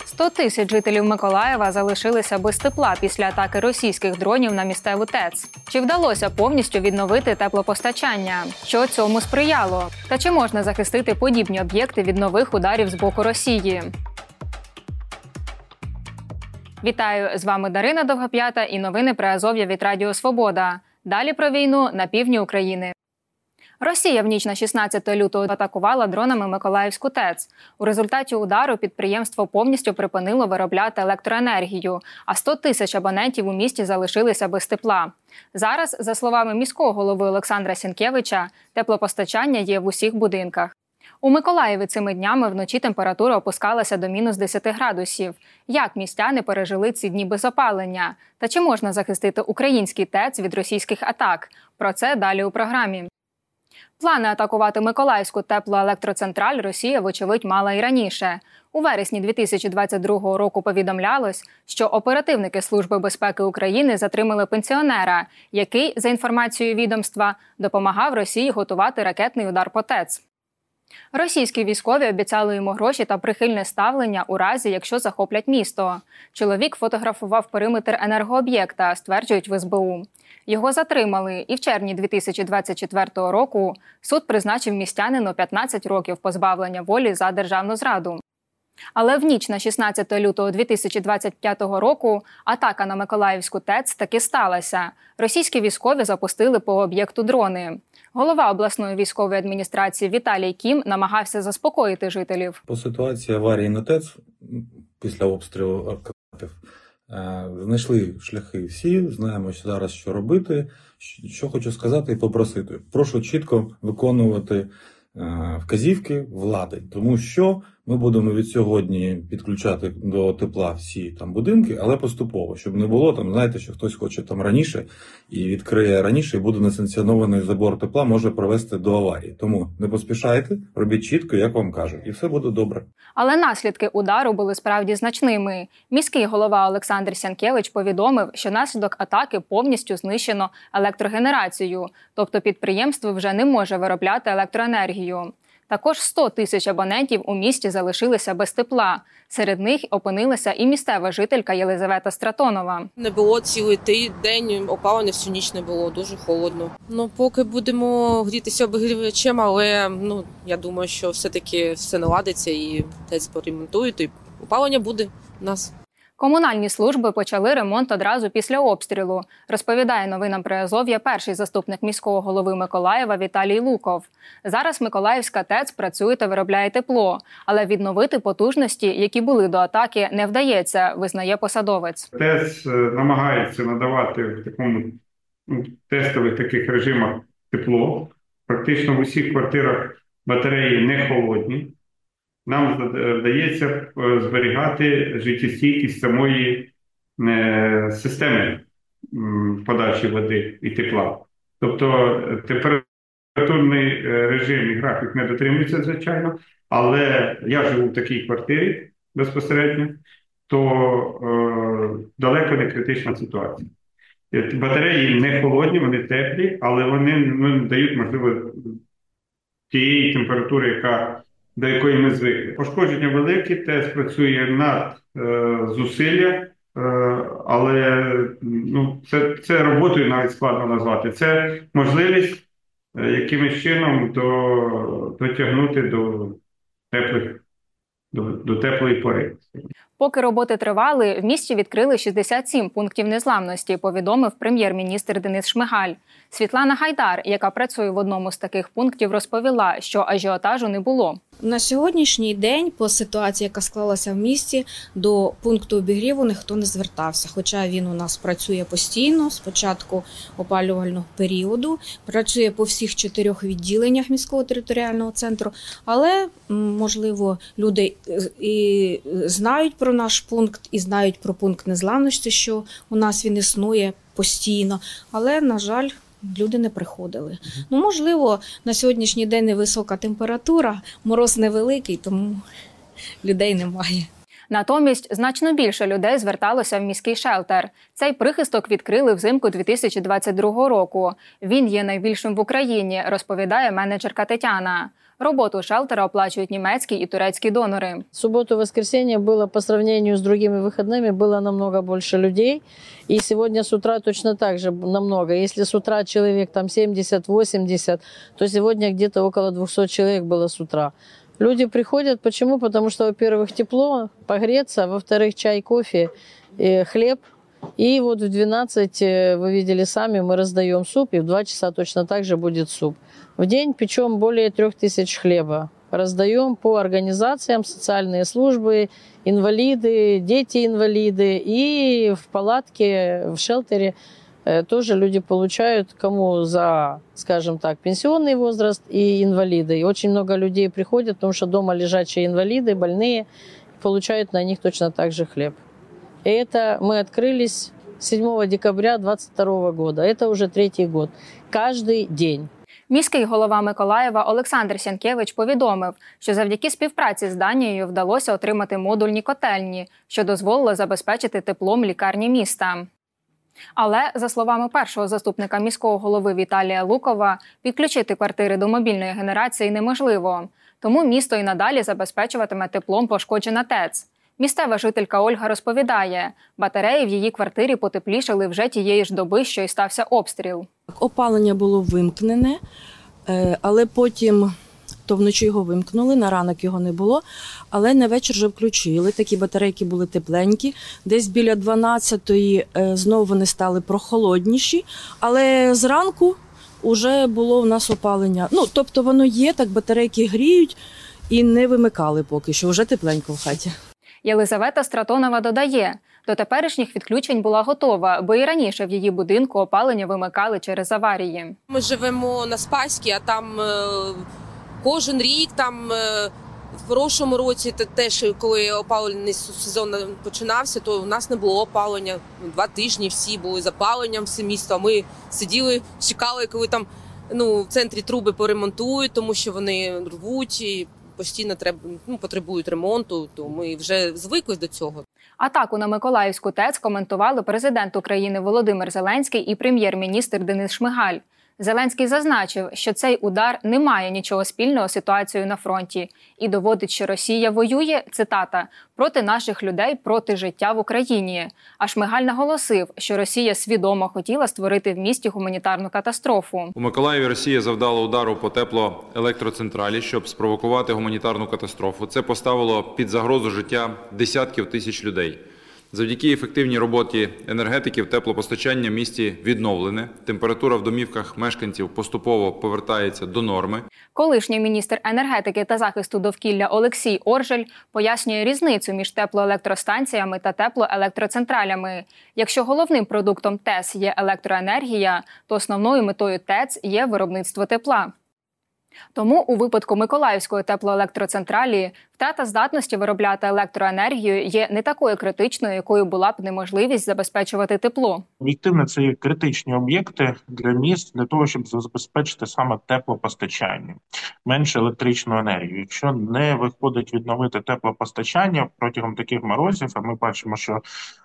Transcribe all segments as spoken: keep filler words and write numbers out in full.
сто тисяч жителів Миколаєва залишилися без тепла після атаки російських дронів на місцеву ТЕЦ. Чи вдалося повністю відновити теплопостачання? Що цьому сприяло? Та чи можна захистити подібні об'єкти від нових ударів з боку Росії? Вітаю! З вами Дарина Довгоп'ята і новини Приазов'я від Радіо Свобода. Далі про війну на півдні України. Росія в ніч на шістнадцяте лютого атакувала дронами Миколаївську ТЕЦ. У результаті удару підприємство повністю припинило виробляти електроенергію, а сто тисяч абонентів у місті залишилися без тепла. Зараз, за словами міського голови Олександра Сінкевича, теплопостачання є в усіх будинках. У Миколаєві цими днями вночі температура опускалася до мінус десять градусів. Як містяни пережили ці дні без опалення? Та чи можна захистити український ТЕЦ від російських атак? Про це далі у програмі. Плани атакувати Миколаївську теплоелектроцентраль Росія, вочевидь, мала і раніше. У вересні дві тисячі двадцять другого року повідомлялось, що оперативники Служби безпеки України затримали пенсіонера, який, за інформацією відомства, допомагав Росії готувати ракетний удар по ТЕЦ. Російські військові обіцяли йому гроші та прихильне ставлення у разі, якщо захоплять місто. Чоловік фотографував периметр енергооб'єкта, стверджують в ес бе у. Його затримали, і в червні дві тисячі двадцять четвертого року суд призначив містянину п'ятнадцять років позбавлення волі за державну зраду. Але в ніч на шістнадцяте лютого дві тисячі двадцять п'ятого року атака на Миколаївську ТЕЦ таки сталася. Російські військові запустили по об'єкту дрони. Голова обласної військової адміністрації Віталій Кім намагався заспокоїти жителів. По ситуації аварії на ТЕЦ після обстрілу Аркадів знайшли шляхи всі, знаємо що зараз, що робити. Що хочу сказати і попросити. Прошу чітко виконувати вказівки влади, тому що ми будемо від сьогодні підключати до тепла всі там будинки, але поступово, щоб не було там, знаєте, що хтось хоче там раніше і відкриє раніше, і буде несанкціонований забор тепла, може привести до аварії. Тому не поспішайте, робіть чітко, як вам кажуть, і все буде добре. Але наслідки удару були справді значними. Міський голова Олександр Сінкевич повідомив, що наслідок атаки повністю знищено електрогенерацію, тобто підприємство вже не може виробляти електроенергію. Також сто тисяч абонентів у місті залишилися без тепла. Серед них опинилася і місцева жителька Єлизавета Стратонова. Не було цілий день, опалення всю ніч не було, дуже холодно. Ну, поки будемо грітися обігрівачем, але ну, я думаю, що все-таки все наладиться і ТЕЦ поремонтують, і опалення буде у нас. Комунальні служби почали ремонт одразу після обстрілу, розповідає новинам Приазов'я перший заступник міського голови Миколаєва Віталій Луков. Зараз Миколаївська ТЕЦ працює та виробляє тепло, але відновити потужності, які були до атаки, не вдається, визнає посадовець. ТЕЦ намагається надавати в такому ну, тестових таких режимах тепло. Практично в усіх квартирах батареї не холодні. Нам вдається зберігати життєстійкість самої системи подачі води і тепла. Тобто температурний режим і графік не дотримується, звичайно, але я живу в такій квартирі безпосередньо, то е, далеко не критична ситуація. Батареї не холодні, вони теплі, але вони ну, дають, можливо, тієї температури, яка до якої ми звикли. Пошкодження великі, ТЕЦ працює над е, зусилля, е, але ну, це, це роботою навіть складно назвати. Це можливість е, якимось чином до, дотягнути до теплих, до, до теплої пори. Поки роботи тривали, в місті відкрили шістдесят сім пунктів незламності, повідомив прем'єр-міністр Денис Шмигаль. Світлана Гайдар, яка працює в одному з таких пунктів, розповіла, що ажіотажу не було. На сьогоднішній день, по ситуації, яка склалася в місті, до пункту обігріву ніхто не звертався. Хоча він у нас працює постійно, з початку опалювального періоду, працює по всіх чотирьох відділеннях міського територіального центру. Але, можливо, люди і знають про наш пункт, і знають про пункт незламності, що у нас він існує постійно. Але, на жаль, люди не приходили. Ну, можливо, на сьогоднішній день невисока температура, мороз невеликий, тому людей немає. Натомість значно більше людей зверталося в міський шелтер. Цей прихисток відкрили взимку дві тисячі двадцять другого року. Він є найбільшим в Україні, розповідає менеджерка Тетяна. Роботу шелтера оплачують німецькі і турецькі донори. В субботу-воскресенье было по сравнению с другими выходными было намного больше людей. И сегодня с утра точно так же намного. Если с утра человек там семьдесят-восемьдесят, то сегодня где-то около двухсот человек было с утра. Люди приходят. Почему? Потому что, во-первых, тепло, погреться, во-вторых, чай, кофе, хлеб. И вот в двенадцать, вы видели сами, мы раздаем суп, и в два часа точно так же будет суп. В день печем более трех тысяч хлеба. Раздаем по организациям, социальные службы, инвалиды, дети-инвалиды. И в палатке, в шелтере тоже люди получают, кому за, скажем так, пенсионный возраст и инвалиды. И очень много людей приходят, потому что дома лежачие инвалиды, больные, получают на них точно так же хлеб. И это мы открылись седьмого декабря двадцать второго года. Это уже третий год. Каждый день. Міський голова Миколаєва Олександр Сянкевич повідомив, що завдяки співпраці з Данією вдалося отримати модульні котельні, що дозволило забезпечити теплом лікарні міста. Але, за словами першого заступника міського голови Віталія Лукова, підключити квартири до мобільної генерації неможливо. Тому місто і надалі забезпечуватиме теплом пошкоджена ТЕЦ. Місцева жителька Ольга розповідає, батареї в її квартирі потеплішали вже тієї ж доби, що й стався обстріл. Опалення було вимкнене, але потім, то вночі його вимкнули, на ранок його не було, але на вечір вже включили. Такі батарейки були тепленькі. Десь біля дванадцятої знову вони стали прохолодніші, але зранку вже було в нас опалення. Ну, тобто воно є, так батарейки гріють і не вимикали поки що, вже тепленько в хаті. Єлизавета Стратонова додає, до теперішніх відключень була готова, бо і раніше в її будинку опалення вимикали через аварії. Ми живемо на Спаській, а там е, кожен рік, там е, в прошлому році, теж коли опалювальний сезон починався, то у нас не було опалення. Два тижні всі були з опаленням, все місто, а ми сиділи, чекали, коли там ну, в центрі труби поремонтують, тому що вони рвуть і постійно треба, ну, потребують ремонту, то ми вже звикли до цього. Атаку на Миколаївську ТЕЦ коментували президент України Володимир Зеленський і прем'єр-міністр Денис Шмигаль. Зеленський зазначив, що цей удар не має нічого спільного з ситуацією на фронті і доводить, що Росія воює, цитата, проти наших людей, проти життя в Україні. А Шмигаль наголосив, що Росія свідомо хотіла створити в місті гуманітарну катастрофу. У Миколаєві Росія завдала удару по теплоелектроцентралі, щоб спровокувати гуманітарну катастрофу. Це поставило під загрозу життя десятків тисяч людей. Завдяки ефективній роботі енергетиків теплопостачання в місті відновлене. Температура в домівках мешканців поступово повертається до норми. Колишній міністр енергетики та захисту довкілля Олексій Оржель пояснює різницю між теплоелектростанціями та теплоелектроцентралями. Якщо головним продуктом ТЕС є електроенергія, то основною метою ТЕЦ є виробництво тепла. Тому у випадку Миколаївської теплоелектроцентралі втрата здатності виробляти електроенергію є не такою критичною, якою була б неможливість забезпечувати тепло. Об'єктивно, це є критичні об'єкти для міст, для того, щоб забезпечити саме теплопостачання, менше електричну енергію. Якщо не виходить відновити теплопостачання протягом таких морозів, а ми бачимо, що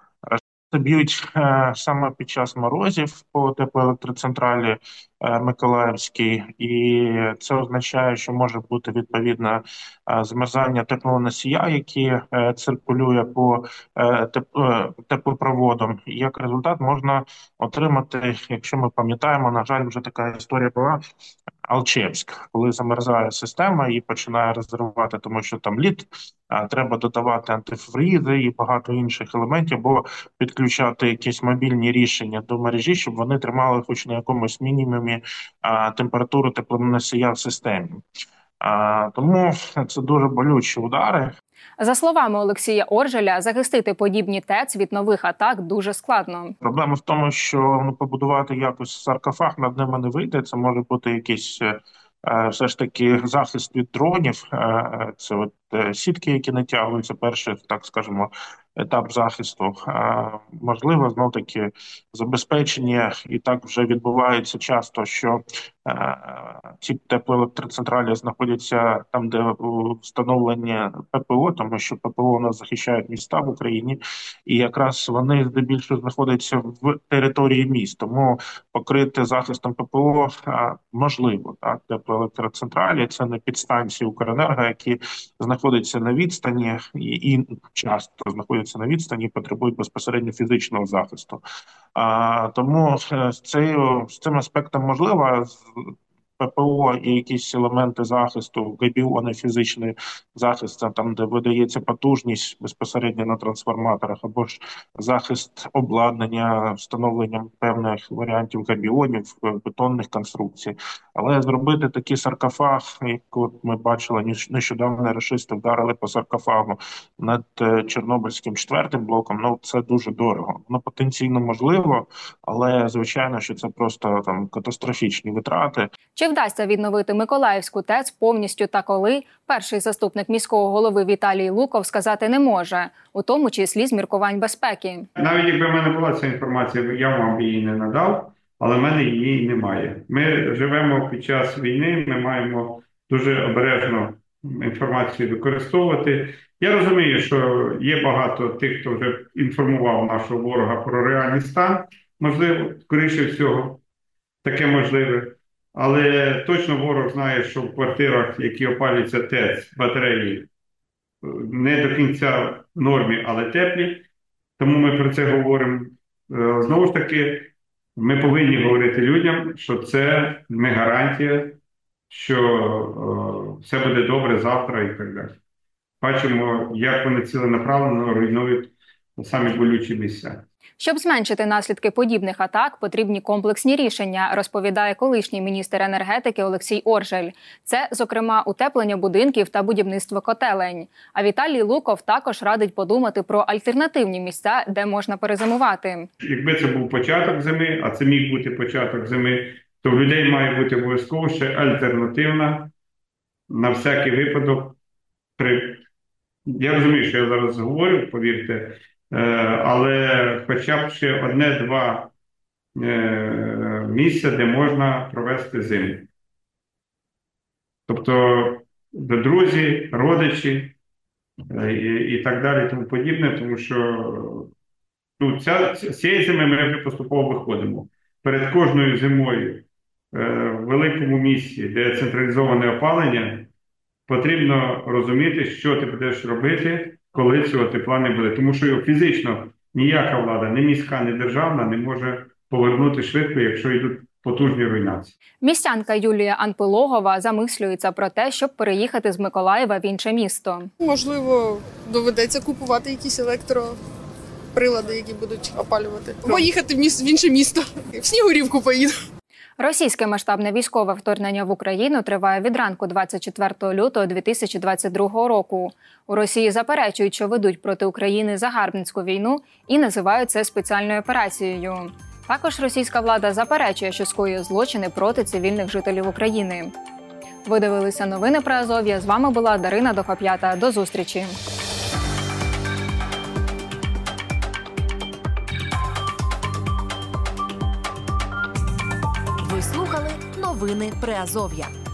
б'ють е, саме під час морозів по теплоелектроцентралі е, Миколаївській, і це означає, що може бути відповідне е, змерзання теплоносія, який е, циркулює по е, теп, е, теплопроводам. І як результат можна отримати, якщо ми пам'ятаємо, на жаль, вже така історія була, Алчевськ, коли замерзає система і починає розривати, тому що там лід, а треба додавати антифрізи і багато інших елементів, або підключати якісь мобільні рішення до мережі, щоб вони тримали хоч на якомусь мінімумі а, температуру теплоносія в системі. А, тому це дуже болючі удари. За словами Олексія Оржеля, захистити подібні ТЕЦ від нових атак дуже складно. Проблема в тому, що ну, побудувати якось саркофаг над ними не вийде. Це може бути якийсь е, все ж таки захист від дронів. Е, це от сітки, які натягуються, перший, так скажемо, етап захисту. Можливо, знов-таки забезпечення, і так вже відбувається часто, що ці теплоелектроцентралі знаходяться там, де встановлені ППО, тому що ППО у нас захищають міста в Україні, і якраз вони здебільшого знаходяться в території міст, тому покрити захистом ППО можливо. Так, теплоелектроцентралі – це не підстанції Укренерго, які знаходяться на відстані і, і часто знаходяться на відстані, потребують безпосередньо фізичного захисту. А, тому з, цією, з цим аспектом можливо, ППО і якісь елементи захисту, габіони, фізичний захист, там, де видається потужність безпосередньо на трансформаторах, або ж захист обладнання, встановленням певних варіантів габіонів, бетонних конструкцій. Але зробити такий саркофаг, як от ми бачили, нещодавно рашисти вдарили по саркофагу над Чорнобильським четвертим блоком, ну це дуже дорого. Воно потенційно можливо, але звичайно, що це просто там катастрофічні витрати. Чи вдасться відновити Миколаївську ТЕЦ повністю та коли, перший заступник міського голови Віталій Луков сказати не може, у тому числі з міркувань безпеки. Навіть якби в мене була ця інформація, я вам її не надав, але в мене її немає. Ми живемо під час війни, ми маємо дуже обережно інформацію використовувати. Я розумію, що є багато тих, хто вже інформував нашого ворога про реальний стан, можливо, скоріше всього, таке можливе. Але точно ворог знає, що в квартирах, які опалюються ТЕЦ, батареї, не до кінця в нормі, але теплі. Тому ми про це говоримо. Знову ж таки, ми повинні говорити людям, що це не гарантія, що о, все буде добре завтра і так далі. Бачимо, як вони ціленаправленно руйнують самі болючі місця. Щоб зменшити наслідки подібних атак, потрібні комплексні рішення, розповідає колишній міністр енергетики Олексій Оржель. Це, зокрема, утеплення будинків та будівництво котелень. А Віталій Луков також радить подумати про альтернативні місця, де можна перезимувати. Якби це був початок зими, а це міг бути початок зими, то в людей має бути обов'язково ще альтернативна, на всякий випадок. При... Я розумію, що я зараз говорю, повірте, але хоча б ще одне-два місця, де можна провести зиму. Тобто друзі, родичі і, і так далі, тому подібне, тому що ну, ця, з цієї зими ми вже поступово виходимо. Перед кожною зимою в великому місті, де централізоване опалення, потрібно розуміти, що ти будеш робити, коли цього тепла не буде. Тому що фізично ніяка влада, ні міська, ні державна не може повернути швидко, якщо йдуть потужні руйнації. Містянка Юлія Анпилогова замислюється про те, щоб переїхати з Миколаєва в інше місто. Можливо, доведеться купувати якісь електроприлади, які будуть опалювати. Або їхати в, міс... в інше місто. В Снігурівку поїду. Російське масштабне військове вторгнення в Україну триває від ранку двадцять четвертого лютого дві тисячі двадцять другого року. У Росії заперечують, що ведуть проти України загарбницьку війну і називають це спеціальною операцією. Також російська влада заперечує, що скоює злочини проти цивільних жителів України. Ви дивилися новини про Азов'я. З вами була Дарина Довгоп'ята. До зустрічі! Ви слухали новини Приазов'я.